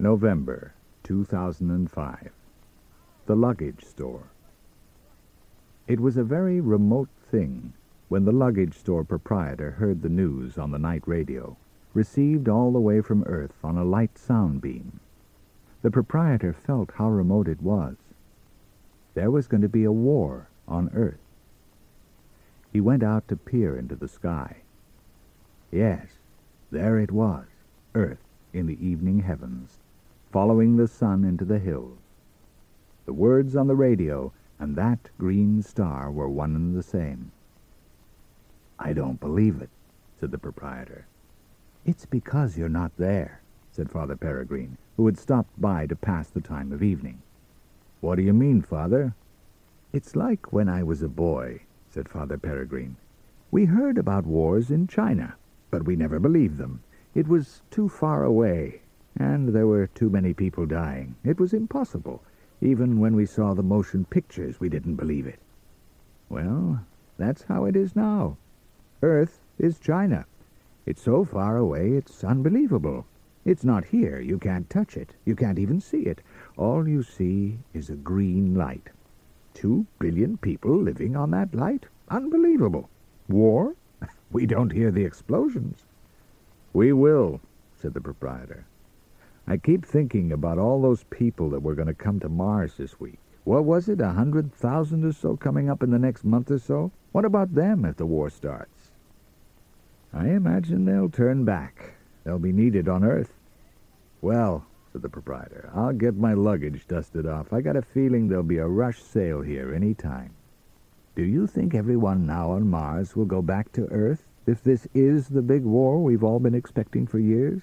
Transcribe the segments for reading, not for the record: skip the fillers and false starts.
November 2005. The Luggage Store. It was a very remote thing when the luggage store proprietor heard the news on the night radio, received all the way from Earth on a light sound beam. The proprietor felt how remote it was. There was going to be a war on Earth. He went out to peer into the sky. Yes, there it was, Earth in the evening heavens, following the sun into the hills. The words on the radio and that green star were one and the same. "I don't believe it," said the proprietor. "It's because you're not there," said Father Peregrine, who had stopped by to pass the time of evening. "What do you mean, Father?" "It's like when I was a boy," said Father Peregrine. "We heard about wars in China, but we never believed them. It was too far away, and there were too many people dying. It was impossible. Even when we saw the motion pictures, we didn't believe it. Well, that's how it is now. Earth is China. It's so far away, it's unbelievable. It's not here. You can't touch it. You can't even see it. All you see is a green light. 2 billion people living on that light? Unbelievable. War? We don't hear the explosions." "We will," said the proprietor. "I keep thinking about all those people that were going to come to Mars this week. What was it, 100,000 or so coming up in the next month or so? What about them if the war starts?" "I imagine they'll turn back. They'll be needed on Earth." "Well," said the proprietor, "I'll get my luggage dusted off. I got a feeling there'll be a rush sale here any time." "Do you think everyone now on Mars will go back to Earth if this is the big war we've all been expecting for years?"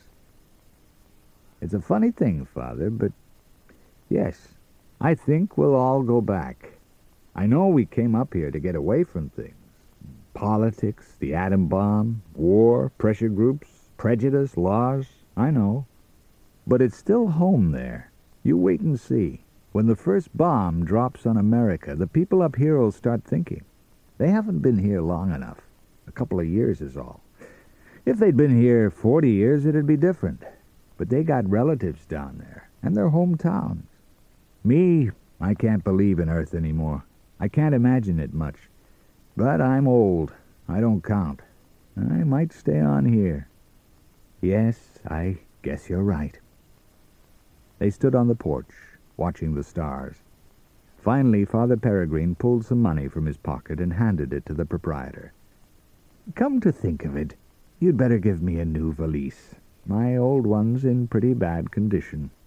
"It's a funny thing, Father, but yes, I think we'll all go back. I know we came up here to get away from things. Politics, the atom bomb, war, pressure groups, prejudice, laws, I know. But it's still home there. You wait and see. When the first bomb drops on America, the people up here will start thinking. They haven't been here long enough. A couple of years is all. If they'd been here 40 years, it'd be different. But they got relatives down there, and their hometowns. Me, I can't believe in Earth anymore. I can't imagine it much. But I'm old. I don't count. I might stay on here." "Yes, I guess you're right." They stood on the porch, watching the stars. Finally, Father Peregrine pulled some money from his pocket and handed it to the proprietor. "Come to think of it, you'd better give me a new valise. My old one's in pretty bad condition."